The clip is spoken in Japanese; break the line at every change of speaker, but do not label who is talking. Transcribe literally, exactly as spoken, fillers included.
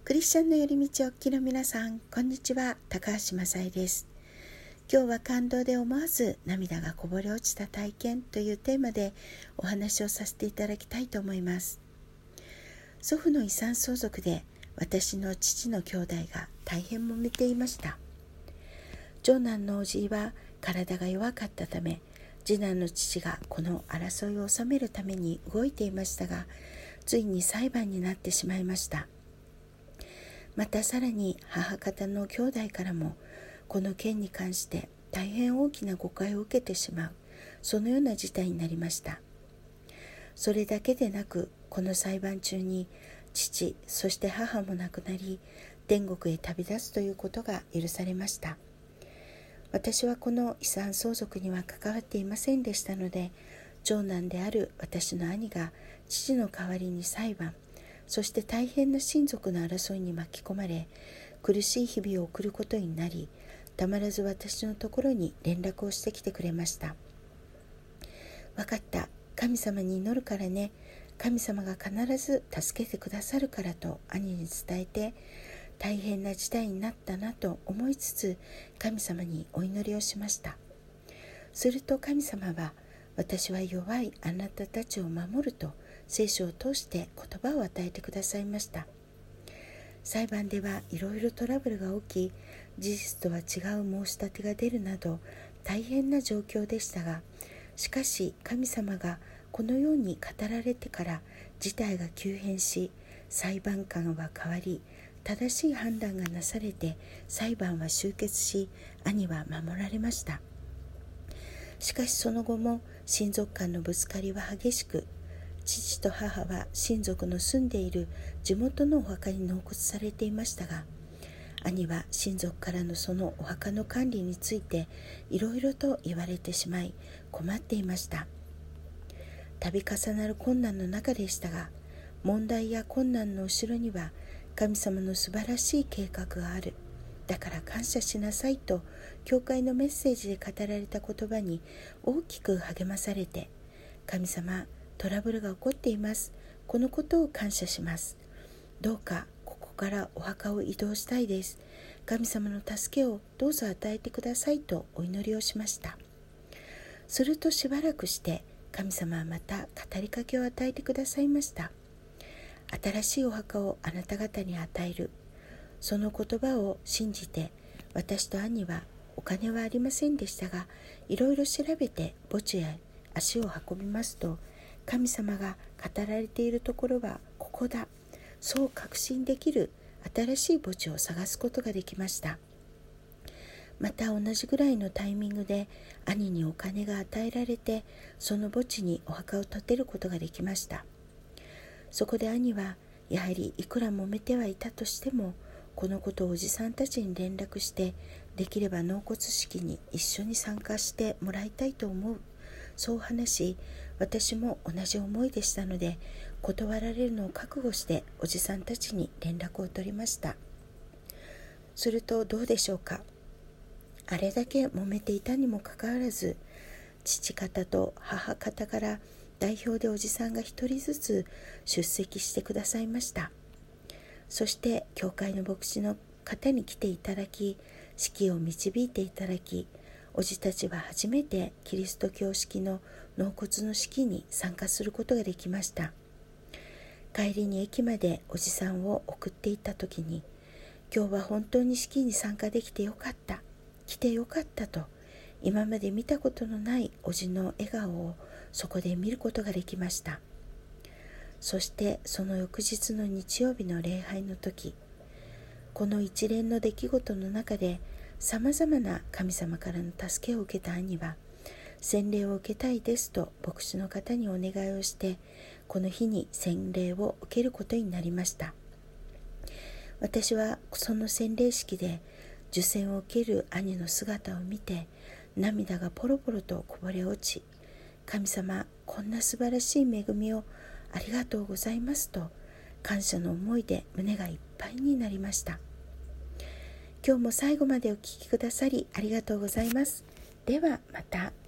クリスチャンの寄り道をお聞きの皆さん、こんにちは。高橋雅恵です。今日は感動で思わず涙がこぼれ落ちた体験というテーマでお話をさせていただきたいと思います。祖父の遺産相続で私の父の兄弟が大変揉めていました。長男のおじいは体が弱かったため、次男の父がこの争いを収めるために動いていましたが、ついに裁判になってしまいました。またさらに母方の兄弟からもこの件に関して大変大きな誤解を受けてしまう、そのような事態になりました。それだけでなく、この裁判中に父そして母も亡くなり、天国へ旅立つということが許されました。私はこの遺産相続には関わっていませんでしたので、長男である私の兄が父の代わりに裁判、そして大変な親族の争いに巻き込まれ、苦しい日々を送ることになり、たまらず私のところに連絡をしてきてくれました。分かった、神様に祈るからね、神様が必ず助けてくださるからと兄に伝えて、大変な事態になったなと思いつつ、神様にお祈りをしました。すると神様は、私は弱いあなたたちを守ると聖書を通して言葉を与えてくださいました。裁判ではいろいろトラブルが起き、事実とは違う申し立てが出るなど大変な状況でしたが、しかし神様がこのように語られてから事態が急変し、裁判官は変わり、正しい判断がなされて裁判は終結し、兄は守られました。しかしその後も親族間のぶつかりは激しく、父と母は親族の住んでいる地元のお墓に納骨されていましたが、兄は親族からのそのお墓の管理についていろいろと言われてしまい困っていました。度重なる困難の中でしたが、問題や困難の後ろには神様の素晴らしい計画がある、だから感謝しなさいと教会のメッセージで語られた言葉に大きく励まされて、神様、トラブルが起こっています。このことを感謝します。どうかここからお墓を移動したいです。神様の助けをどうぞ与えてくださいとお祈りをしました。するとしばらくして神様はまた語りかけを与えてくださいました。新しいお墓をあなた方に与える。その言葉を信じて、私と兄はお金はありませんでしたが、いろいろ調べて墓地へ足を運びますと、神様が語られているところはここだ、そう確信できる新しい墓地を探すことができました。また同じぐらいのタイミングで兄にお金が与えられて、その墓地にお墓を建てることができました。そこで兄は、やはりいくら揉めてはいたとしても、このことをおじさんたちに連絡して、できれば納骨式に一緒に参加してもらいたいと思う。そう話し、私も同じ思いでしたので、断られるのを覚悟しておじさんたちに連絡を取りました。するとどうでしょうか。あれだけ揉めていたにもかかわらず、父方と母方から代表でおじさんが一人ずつ出席してくださいました。そして教会の牧師の方に来ていただき、式を導いていただき、おじたちは初めてキリスト教式の納骨の式に参加することができました。帰りに駅までおじさんを送っていった時に、今日は本当に式に参加できてよかった、来てよかったと、今まで見たことのないおじの笑顔をそこで見ることができました。そしてその翌日の日曜日の礼拝の時、この一連の出来事の中でさまざまな神様からの助けを受けた兄は、洗礼を受けたいですと牧師の方にお願いをして、この日に洗礼を受けることになりました。私はその洗礼式で受洗を受ける兄の姿を見て、涙がポロポロとこぼれ落ち、神様、こんな素晴らしい恵みをありがとうございますと、感謝の思いで胸がいっぱいになりました。今日も最後までお聞きくださりありがとうございます。ではまた。